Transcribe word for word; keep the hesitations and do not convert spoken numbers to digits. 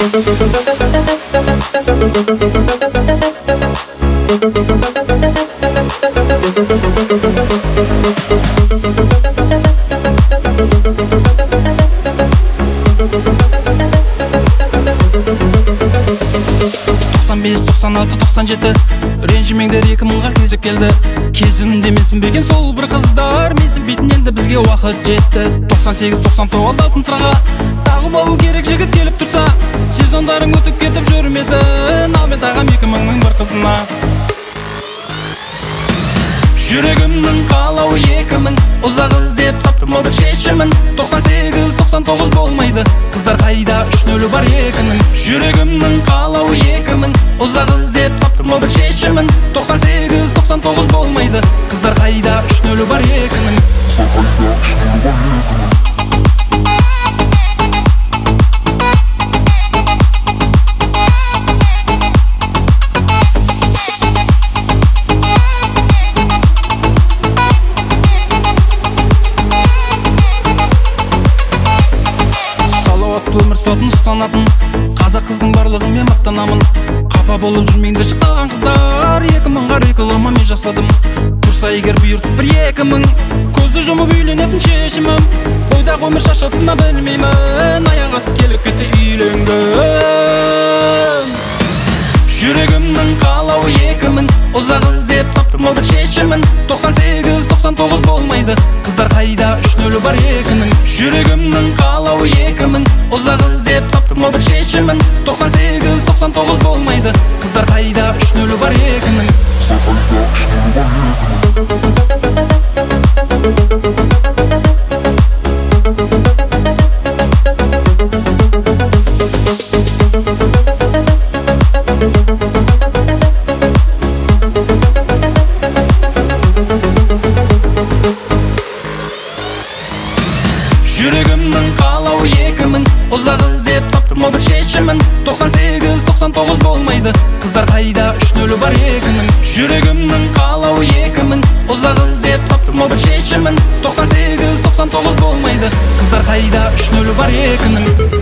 тоқсан бес, тоқсан алты, тоқсан жеті ренжімеңдер екі мыңға кезек келді. Кезінде менсінбеген сол бір қыздар менсінбейтін енді бізге уақыт жетті. тоқсан сегіз, тоқсан тоғыз алтын sıраға тағы болу керек жігіт келіп тұрса. Сезондарың өтіп кетіп жүрмесін, ал мен тағам екі мыңның бір қызына. Жүрегімнің қалауы екі мың, ұзақ іздеп таптым ол бір шешімін. тоқсан сегіз, тоқсан тоғыз болмайды, қыздар қайда, үш нөлі бар екінің. Жүрегімнің қалауы екі мың, ұзақ іздеп таптым ол бір шешімін. тоқсан сегіз, тоқсан тоғыз болмайды, қыздар қайда, үш нөлі бар екінің. Өмір салтын ұстанатын қазақ қыздың барлығымен мақтанамын. Қапа болып жүрмеңдер қалған қыздар, екі мыңға реклама мен жасадым. Тұрса егер бұйыртып бір екі мың, көзді жұмып үйленетін шешімім. Ойдағы өмір шашатына білмеймін, аяқ асты келіп кетті үйленгім. Жүрегімнің қалауы екі мың, ұзақ іздеп таптым ол бір шешімін. тоқсан сегіз, тоқсан тоғыз болмайды, қыздар қайда, үш нөлі бар екінің. Жүрегімнің қалауы екі мың, ұзақ іздеп таптым ол бір шешімін. тоқсан сегіз, тоқсан тоғыз болмайды, қыздар қайда, үш нөлі бар екінің. Жүрегімнің қалауы екі мың, ұзақ іздеп таптым ол бір шешімін. тоқсан сегіз, тоқсан тоғыз болмайды, қыздар қайда, үш нөлі бар екінің. Жүрегімнің қалауы екі мың, ұзақ іздеп таптым ол бір шешімін. тоқсан сегіз, тоқсан тоғыз болмайды, қыздар қайда, үш нөлі бар екінің.